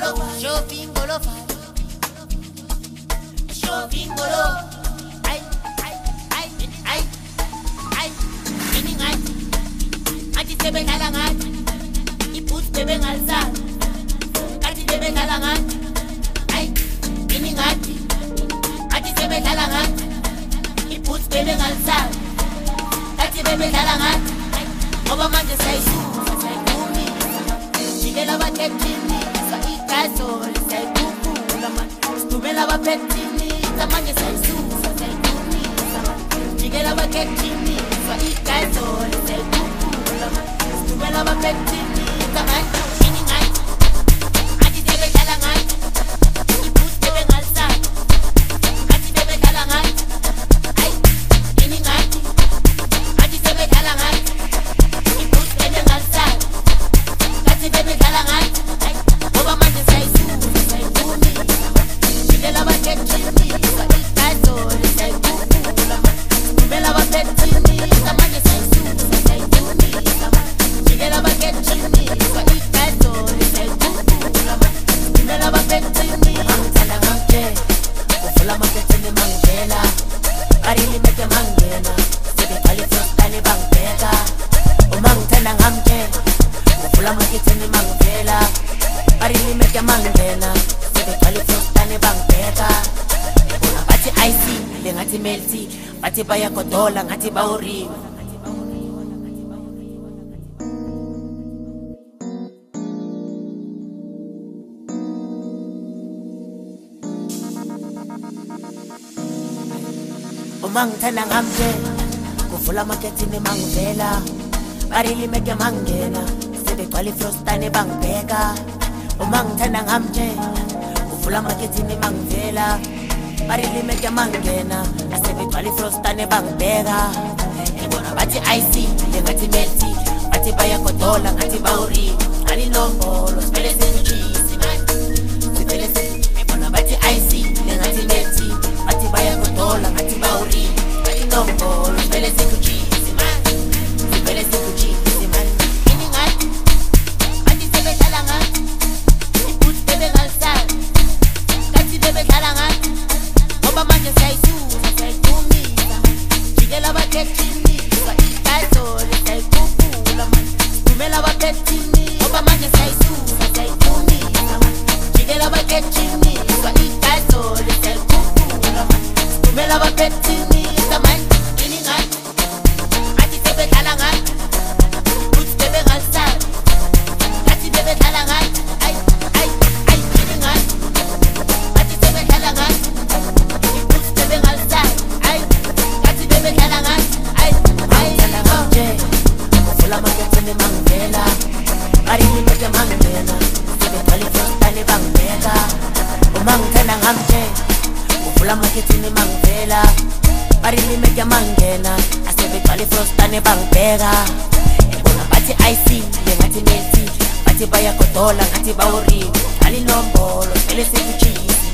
Bayakodola ngathi bawuriwe. Uma ngithanda ngamke kuvula amakethini mangivela barilimeke mangena sebegcwala ifrostane bangibheka. Uma ngithanda ngamke kuvula amakethini mangivela barilimeke mangena asebegcwala ifrostane bangibheka. Ngibona bathi icy lengathi melty bathi bayakodola ngathi bawuriwe. Alinombolo sipele senjisi manje sipele senjisi. Ngibona bathi icy lengathi melty bathi bayakodola ngathi bawuriwe. Alinombolo sipele senjisi manje sipele senjisi manje. Ini ngathi bathi sebedlala ngathi ibhuti bebengalsala ngathi bebedlala ngathi ngoba manje siyayisusa siyayidumisa jikela abakhethini igazole siyayikhuphula manje dumela abakhethini ngoba manje siyayisusa siyayidumisa jikela abakhethini igazole siyayikhuphula manje dumela abakhethini manje. Ini ngathi athi sebedlala ngathi ukuthi bebengalsala ngathi bebedlala ngathi ay ini ngathi athi sebedlala ngathi amakethini mangivela barilimeke mangena sebegcwala ifrostane bangibheka. Uma ngithanda ngamke kuvula amakethini mangivela barilimeke mangena asebegcwala ifrostane bangibheka. Ngibona bathi icy lengathi melty bathi bayakodola ngathi bawuriwe. Alinombolo sipele sekujisi